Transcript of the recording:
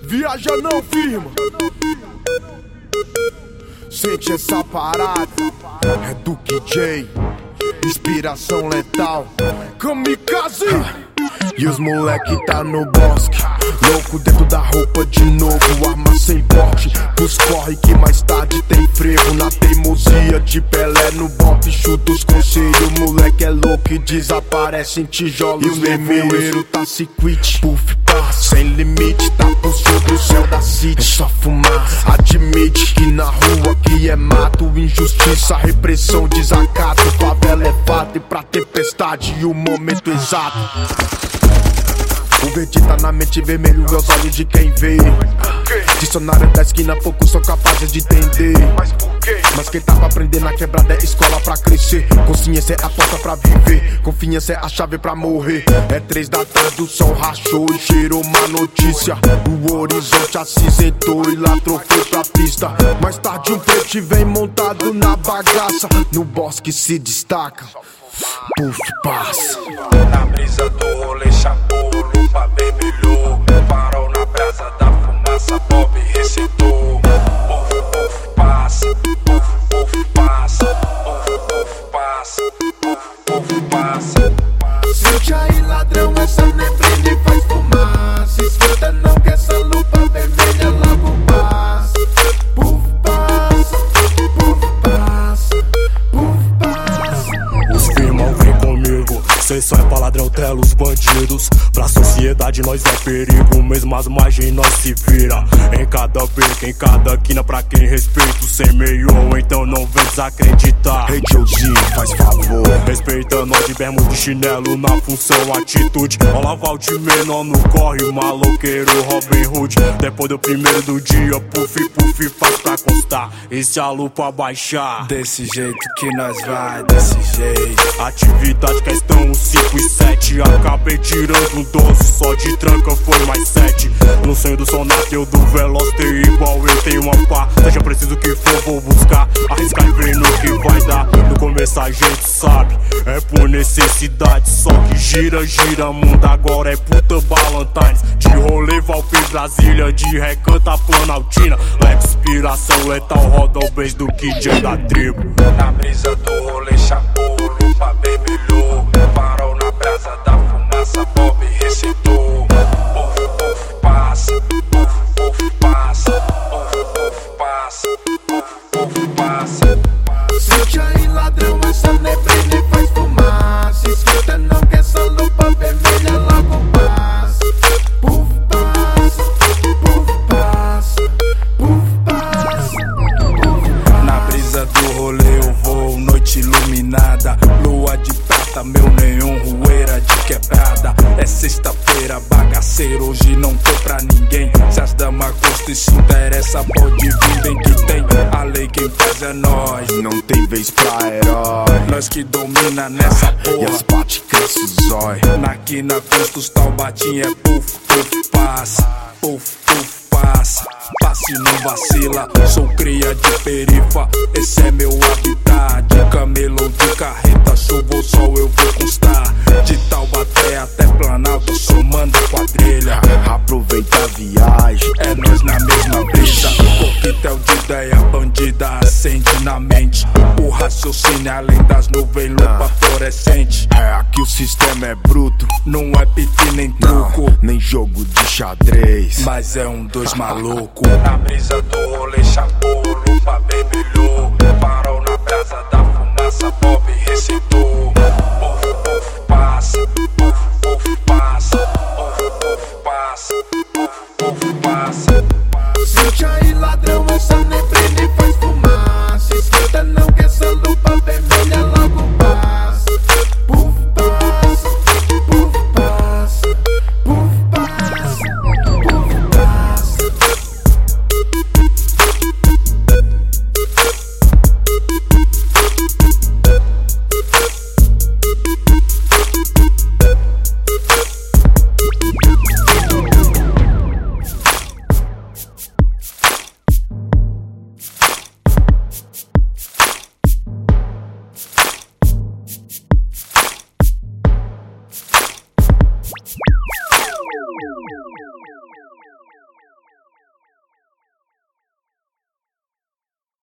Viaja não, firma. Sente essa parada, é do KJ, inspiração letal, kamikaze. E os moleque tá no bosque, louco dentro da roupa de novo, arma sem porte, pros corre que mais tarde tem frevo. Na teimosia de Pelé no bote, chuta os conselhos, moleque é louco e desaparece em tijolos. E o nevoeiro tá se quit, puff, passa, sem limite, tá por sobre o céu da city. É só fumaça, admite que na rua que é mato, injustiça, repressão, desacato. Favela é fato e pra tempestade o momento exato. O verde tá na mente, vermelho é os olhos de quem vê. Dicionário da esquina, poucos são capazes de entender. Mas quem tá pra aprender na quebrada é escola pra crescer. Consciência é a porta pra viver, confiança é a chave pra morrer. É 3 da tarde, o sol rachou e cheirou uma notícia. O horizonte acinzentou e latrou, foi pra pista. Mais tarde um preto vem montado na bagaça, no bosque se destaca, puff, passa. Na brisa do rolê chapou, lupa bebelhou, parou na brasa da fumaça, Bob recitou. Puff, puff, passa, puff, puff, passa, puff, puff, passa, puff, puff, passa. Sente aí, ladrão, essa neblina e faz fumaça. Escuta não que essa lupa vermelha logo passa. Puff, passa, puff, passa, puff, passa. Os firmão vem comigo, cê só é pra ladrão, tela os bandidos. Pra sociedade nós é perigo, mesmo as margens nós se vira. Em cada beco, em cada quina, pra quem respeito sem meio, então não vem desacreditar. Hey Joezinho, faz favor, respeita nós de bermuda e chinelo na função atitude. Olaval de menor no corre, maloqueiro Robin Hood. Depois do primeiro do dia, puff, puff, faz pra constar. E se a lupa baixar, desse jeito que nós vai, desse jeito. Atividade questão 5 e 7. Acabei tirando um 12, só de tranca foi mais 7. No sonho do sonato eu do veloz ter igual eu tenho uma pá. Seja preciso que for, vou buscar, arriscar e ver no que vai dar. No começo a gente sabe, é por necessidade. Só que gira, gira mundo, agora é puta Ballantines. De rolê Valpir, Brasília, de recanta Planaltina. Lex, inspiração letal, roda o beijo do KJ da tribo. Na brisa do rolê chapou, lupa bebelhou, parou na brasa da fumaça, Bob recitou. Puff, puff, passa, puff, puff, passa, puff, puff, passa, puff, puff, passa. Sente aí, ladrão, essa neblina e faz fumaça. Escuta não que essa lupa vermelha logo passa. Puff, passa, puff, passa, puff, passa, puff, passa. Na brisa do rolê eu vou, noite iluminada, lua de prata, meu nenhum, rueira de quebrada. É sexta-feira, bagaceiro, hoje não tô pra ninguém. Se as damas gostam e se interessa, pode vir, bem que tem. A lei quem faz é nós, não tem vez pra herói. nós que domina nessa E porra. as bate cresce o zói. Na quina custos, Taubatinha é puff, puff, passa, puff, puff, passa. Passe não vacila, sou cria de perifa, esse é meu habitat. De camelo ou de carreta, chuva ou sol eu vou constar. De Taubaté até Planalto, sou manda quadrilha. Aproveita a viagem, É nós na mesma brisa, coquetel de ideia bandida acende na mente. O raciocínio além das nuvens, lupa fluorescente. é aqui o sistema é bruto, Não é pique nem não, truco, nem jogo de xadrez. mas é um dois maluco. Na brisa do rolê chapou, lupa bebelhou, parou na brasa da fumaça, Bob